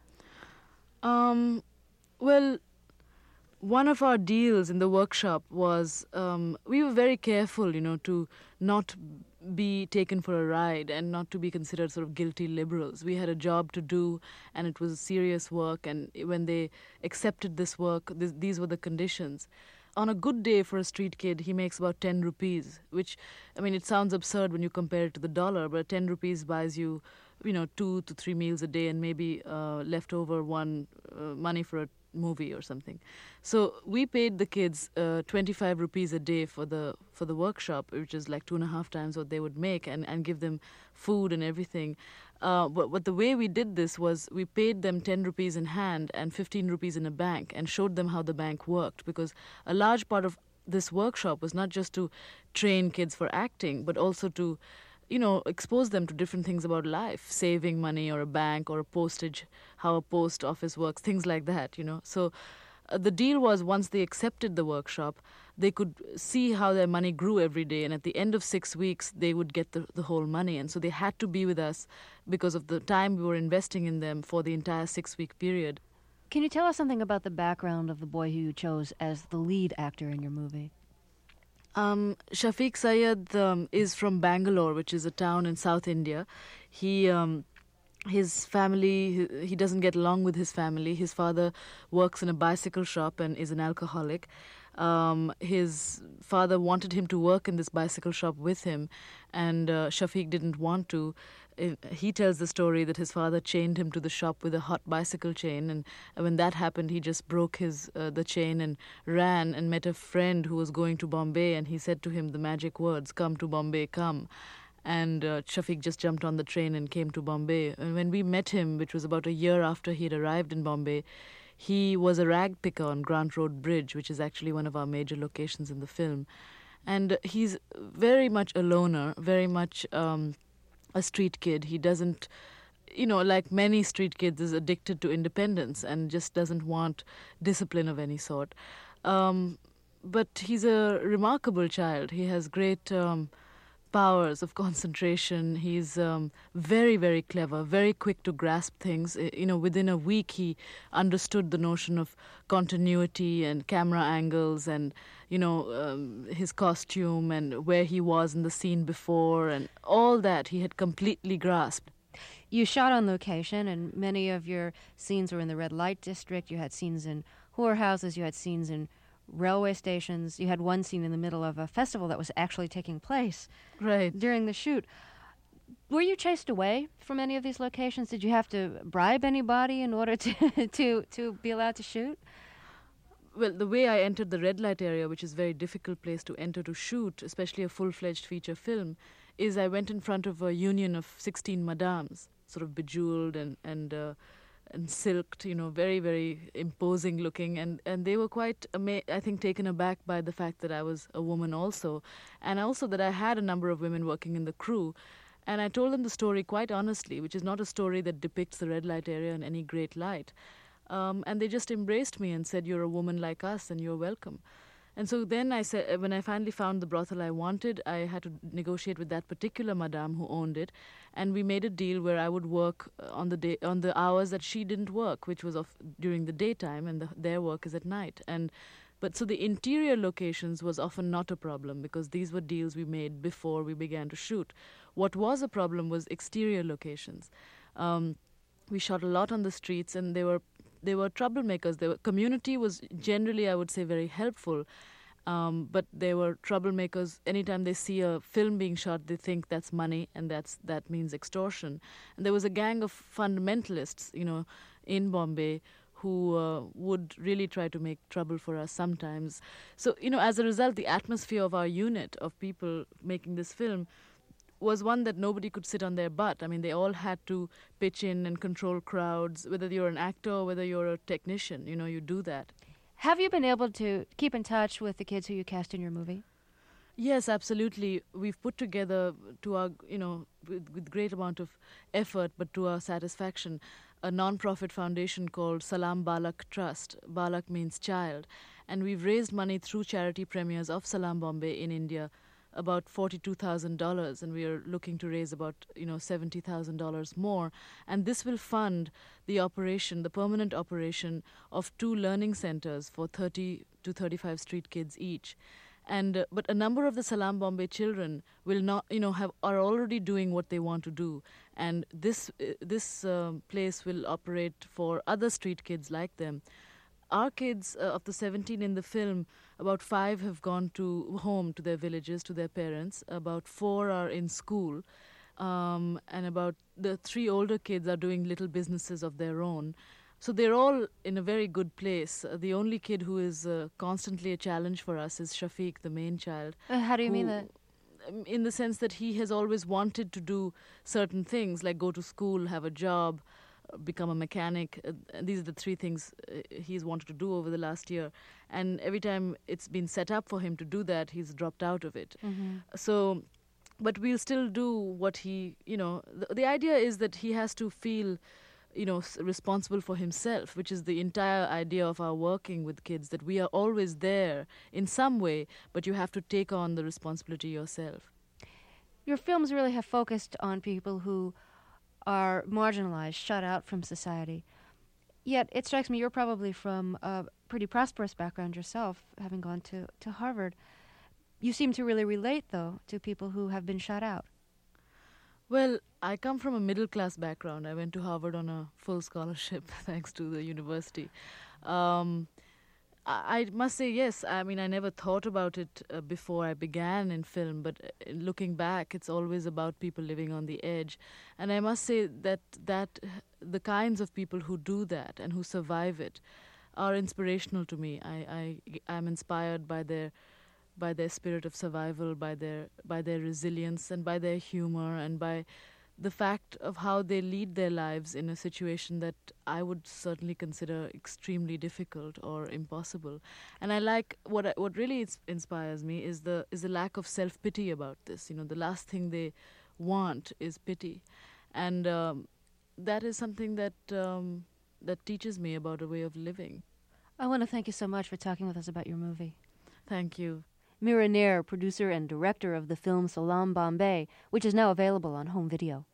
Well, one of our deals in the workshop was we were very careful, to not be taken for a ride and not to be considered sort of guilty liberals. We had a job to do, and it was serious work, and when they accepted this work, these were the conditions. On a good day for a street kid, he makes about 10 rupees, which, it sounds absurd when you compare it to the dollar, but 10 rupees buys you, 2 to 3 meals a day and maybe leftover money for a movie or something. So we paid the kids 25 rupees a day for the workshop, which is like 2.5 times what they would make, and give them food and everything. But the way we did this was we paid them 10 rupees in hand and 15 rupees in a bank and showed them how the bank worked, because a large part of this workshop was not just to train kids for acting, but also to expose them to different things about life, saving money or a bank or a postage, how a post office works, things like that, So the deal was once they accepted the workshop, they could see how their money grew every day. And at the end of 6 weeks, they would get the whole money. And so they had to be with us because of the time we were investing in them for the entire 6-week period. Can you tell us something about the background of the boy who you chose as the lead actor in your movie? Shafiq Syed is from Bangalore, which is a town in South India. His family, he doesn't get along with his family. His father works in a bicycle shop and is an alcoholic. His father wanted him to work in this bicycle shop with him, and Shafiq didn't want to. He tells the story that his father chained him to the shop with a hot bicycle chain, and when that happened, he just broke the chain and ran and met a friend who was going to Bombay, and he said to him the magic words, "Come to Bombay, come." And Shafiq just jumped on the train and came to Bombay. And when we met him, which was about a year after he'd arrived in Bombay, he was a rag picker on Grant Road Bridge, which is actually one of our major locations in the film. And he's very much a loner, very much a street kid. He doesn't, like many street kids, is addicted to independence and just doesn't want discipline of any sort. But he's a remarkable child. He has great powers of concentration. He's very, very clever, very quick to grasp things. Within a week he understood the notion of continuity and camera angles and, his costume and where he was in the scene before and all that he had completely grasped. You shot on location, and many of your scenes were in the red light district. You had scenes in whorehouses. You had scenes in railway stations. You had one scene in the middle of a festival that was actually taking place during the shoot. Were you chased away from any of these locations? Did you have to bribe anybody in order to be allowed to shoot? Well, the way I entered the red light area, which is a very difficult place to enter to shoot, especially a full-fledged feature film, is I went in front of a union of 16 madams, sort of bejeweled and silked, very, very imposing looking. And they were quite, I think, taken aback by the fact that I was a woman also. And also that I had a number of women working in the crew. And I told them the story quite honestly, which is not a story that depicts the red light area in any great light. And they just embraced me and said, "You're a woman like us and you're welcome." And so then I said, when I finally found the brothel I wanted, I had to negotiate with that particular madame who owned it, and we made a deal where I would work on the hours that she didn't work, which was during the daytime, and their work is at night. But so the interior locations was often not a problem because these were deals we made before we began to shoot. What was a problem was exterior locations. We shot a lot on the streets, and they were troublemakers. Community was generally, I would say, very helpful, but they were troublemakers. Anytime they see a film being shot, they think that's money, and that means extortion. And there was a gang of fundamentalists, in Bombay who would really try to make trouble for us sometimes. So, as a result, the atmosphere of our unit of people making this film was one that nobody could sit on their butt. I mean, they all had to pitch in and control crowds, whether you're an actor or whether you're a technician, you do that. Have you been able to keep in touch with the kids who you cast in your movie? Yes, absolutely. We've put together to our, with great amount of effort, but to our satisfaction, a non-profit foundation called Salam Balak Trust. Balak means child. And we've raised money through charity premieres of Salam Bombay in India, about $42,000, and we are looking to raise about $70,000 more, and this will fund the permanent operation of 2 learning centers for 30 to 35 street kids each. And but a number of the Salam Bombay children will not, are already doing what they want to do, and this place will operate for other street kids like them. Our kids, of the 17 in the film, about 5 have gone home to their villages, to their parents. About 4 are in school. And about the 3 older kids are doing little businesses of their own. So they're all in a very good place. The only kid who is constantly a challenge for us is Shafiq, the main child. How do you mean that? In the sense that he has always wanted to do certain things, like go to school, have a job, become a mechanic. These are the 3 things he's wanted to do over the last year. And every time it's been set up for him to do that, he's dropped out of it. Mm-hmm. So but we'll still do what he, the idea is that he has to feel, responsible for himself, which is the entire idea of our working with kids, that we are always there in some way, but you have to take on the responsibility yourself. Your films really have focused on people who are marginalized, shut out from society. Yet it strikes me you're probably from a pretty prosperous background yourself, having gone to Harvard. You seem to really relate, though, to people who have been shut out. Well, I come from a middle-class background. I went to Harvard on a full scholarship, thanks to the university. I must say, yes, I mean, I never thought about it before I began in film, but looking back, it's always about people living on the edge. And I must say that the kinds of people who do that and who survive it are inspirational to me. I'm inspired by their spirit of survival, by their resilience, and by their humor, and by the fact of how they lead their lives in a situation that I would certainly consider extremely difficult or impossible. And I like what really inspires me is the lack of self-pity about this. The last thing they want is pity, and that is something that teaches me about a way of living. I want to thank you so much for talking with us about your movie. Thank you. Mira Nair, producer and director of the film Salaam Bombay, which is now available on home video.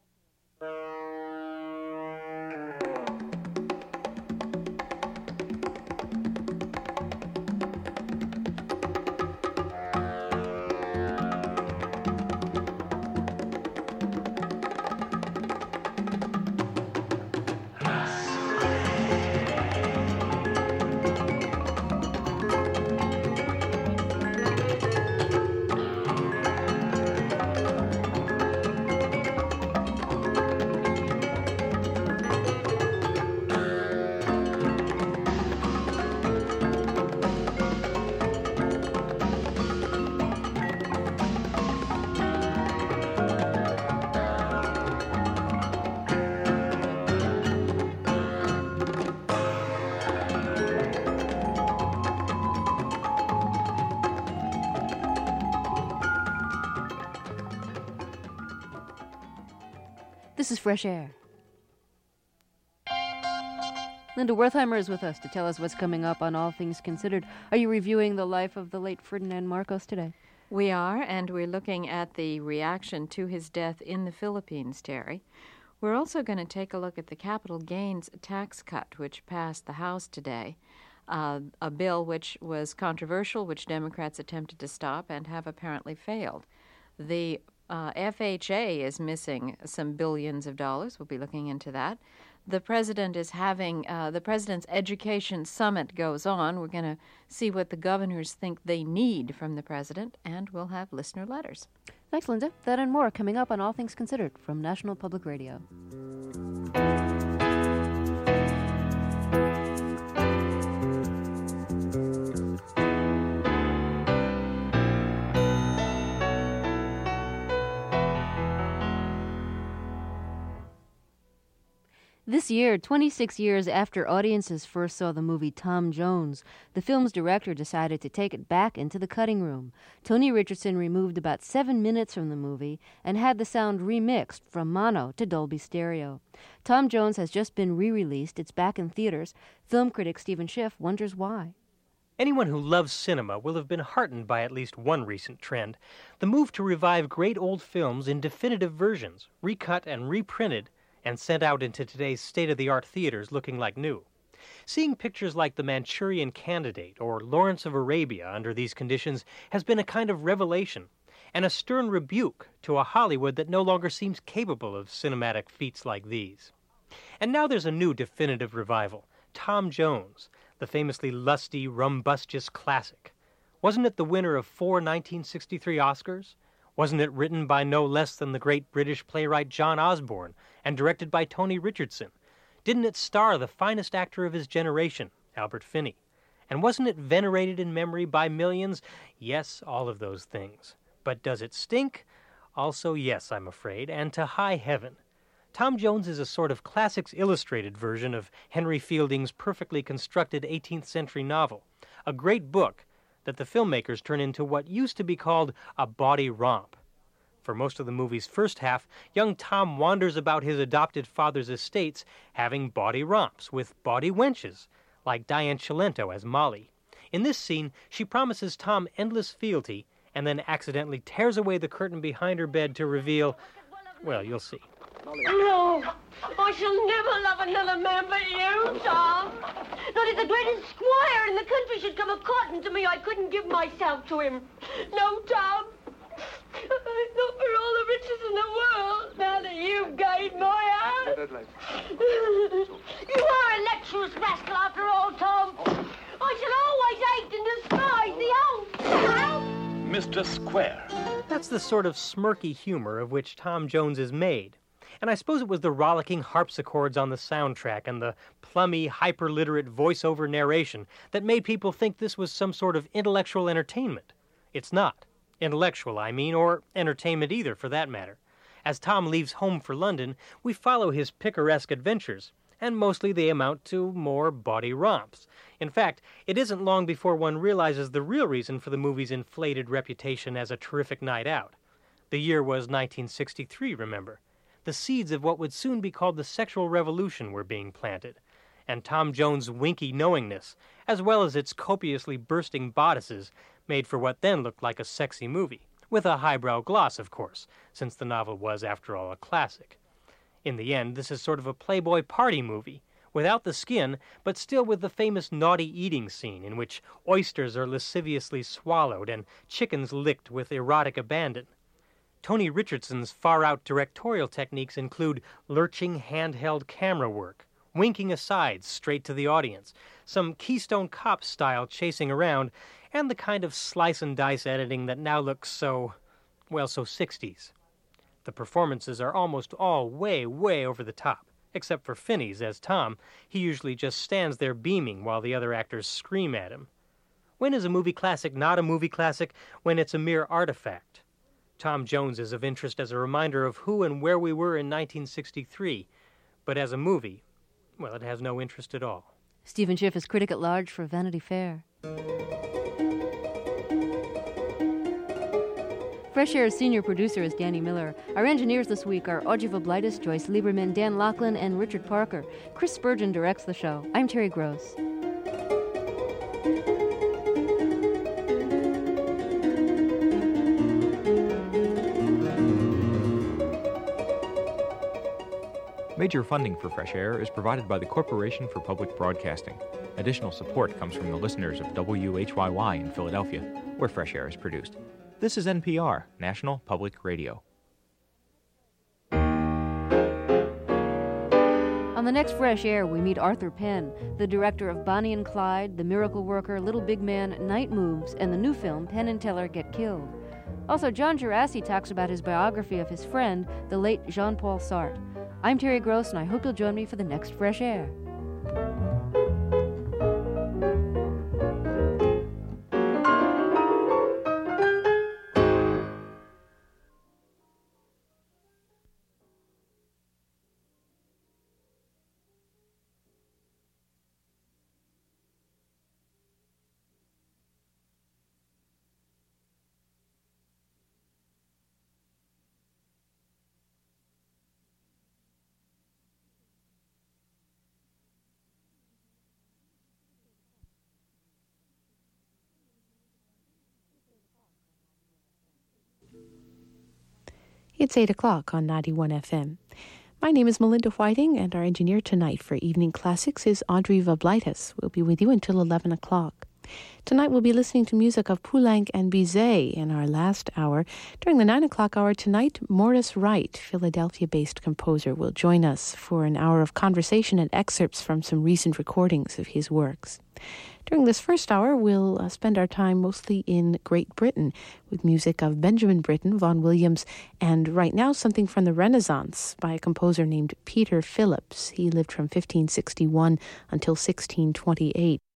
This is Fresh Air. Linda Wertheimer is with us to tell us what's coming up on All Things Considered. Are you reviewing the life of the late Ferdinand Marcos today? We are, and we're looking at the reaction to his death in the Philippines, Terry. We're also going to take a look at the capital gains tax cut, which passed the House today, a bill which was controversial, which Democrats attempted to stop and have apparently failed. The FHA is missing some billions of dollars. We'll be looking into that. The president is having, the president's education summit goes on. We're going to see what the governors think they need from the president, and we'll have listener letters. Thanks, Linda. That and more coming up on All Things Considered from National Public Radio. This year, 26 years after audiences first saw the movie Tom Jones, the film's director decided to take it back into the cutting room. Tony Richardson removed about 7 minutes from the movie and had the sound remixed from mono to Dolby Stereo. Tom Jones has just been re-released. It's back in theaters. Film critic Stephen Schiff wonders why. Anyone who loves cinema will have been heartened by at least one recent trend, the move to revive great old films in definitive versions, recut and reprinted, and sent out into today's state-of-the-art theaters looking like new. Seeing pictures like The Manchurian Candidate or Lawrence of Arabia under these conditions has been a kind of revelation, and a stern rebuke to a Hollywood that no longer seems capable of cinematic feats like these. And now there's a new definitive revival, Tom Jones, the famously lusty, rumbustious classic. Wasn't it the winner of 4 1963 Oscars? Wasn't it written by no less than the great British playwright John Osborne and directed by Tony Richardson? Didn't it star the finest actor of his generation, Albert Finney? And wasn't it venerated in memory by millions? Yes, all of those things. But does it stink? Also yes, I'm afraid, and to high heaven. Tom Jones is a sort of Classics Illustrated version of Henry Fielding's perfectly constructed 18th century novel, a great book that the filmmakers turn into what used to be called a bawdy romp. For most of the movie's first half, young Tom wanders about his adopted father's estates having bawdy romps with bawdy wenches, like Diane Cilento as Molly. In this scene, she promises Tom endless fealty and then accidentally tears away the curtain behind her bed to reveal, well, you'll see. No, I shall never love another man but you, Tom. Not if the greatest squire in the country should come a-courting to me, I couldn't give myself to him. No, Tom. I thought for all the riches in the world, now that you've gave my heart. You are a lecherous rascal after all, Tom. I shall always hate and despise the old Mr. Square. That's the sort of smirky humor of which Tom Jones is made. And I suppose it was the rollicking harpsichords on the soundtrack and the plummy, hyper-literate voiceover narration that made people think this was some sort of intellectual entertainment. It's not. Intellectual, I mean, or entertainment either, for that matter. As Tom leaves home for London, we follow his picaresque adventures, and mostly they amount to more bawdy romps. In fact, it isn't long before one realizes the real reason for the movie's inflated reputation as a terrific night out. The year was 1963, remember. The seeds of what would soon be called the sexual revolution were being planted, and Tom Jones' winky knowingness, as well as its copiously bursting bodices, made for what then looked like a sexy movie, with a highbrow gloss, of course, since the novel was, after all, a classic. In the end, this is sort of a Playboy party movie, without the skin, but still with the famous naughty eating scene in which oysters are lasciviously swallowed and chickens licked with erotic abandon. Tony Richardson's far-out directorial techniques include lurching handheld camera work, winking asides straight to the audience, some Keystone Cops style chasing around, and the kind of slice-and-dice editing that now looks so 60s. The performances are almost all way, way over the top, except for Finney's as Tom. He usually just stands there beaming while the other actors scream at him. When is a movie classic not a movie classic? When it's a mere artifact. Tom Jones is of interest as a reminder of who and where we were in 1963, but as a movie, well, it has no interest at all. Stephen Schiff is critic at large for Vanity Fair. Fresh Air's senior producer is Danny Miller. Our engineers this week are Audrey Voblitis, Joyce Lieberman, Dan Laughlin, and Richard Parker. Chris Spurgeon directs the show. I'm Terry Gross. Major funding for Fresh Air is provided by the Corporation for Public Broadcasting. Additional support comes from the listeners of WHYY in Philadelphia, where Fresh Air is produced. This is NPR, National Public Radio. On the next Fresh Air, we meet Arthur Penn, the director of Bonnie and Clyde, The Miracle Worker, Little Big Man, Night Moves, and the new film Penn and Teller Get Killed. Also, John Gerassi talks about his biography of his friend, the late Jean-Paul Sartre. I'm Terry Gross, and I hope you'll join me for the next Fresh Air. It's 8 o'clock on 91 FM. My name is Melinda Whiting, and our engineer tonight for Evening Classics is Audrey Voblitis. We'll be with you until 11 o'clock. Tonight we'll be listening to music of Poulenc and Bizet in our last hour. During the 9 o'clock hour tonight, Morris Wright, Philadelphia-based composer, will join us for an hour of conversation and excerpts from some recent recordings of his works. During this first hour, we'll spend our time mostly in Great Britain with music of Benjamin Britten, Vaughan Williams, and right now something from the Renaissance by a composer named Peter Phillips. He lived from 1561 until 1628.